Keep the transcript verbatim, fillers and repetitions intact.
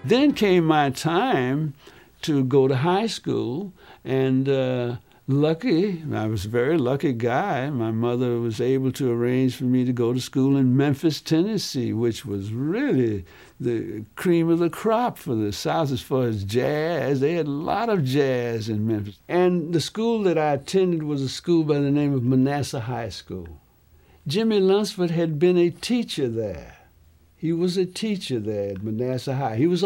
Then came my time to go to high school, and uh, lucky, I was a very lucky guy. My mother was able to arrange for me to go to school in Memphis, Tennessee, which was really the cream of the crop for the South as far as jazz. They had a lot of jazz in Memphis. And the school that I attended was a school by the name of Manassas High School. Jimmy Lunsford had been a teacher there. He was a teacher there at Manassas High. He was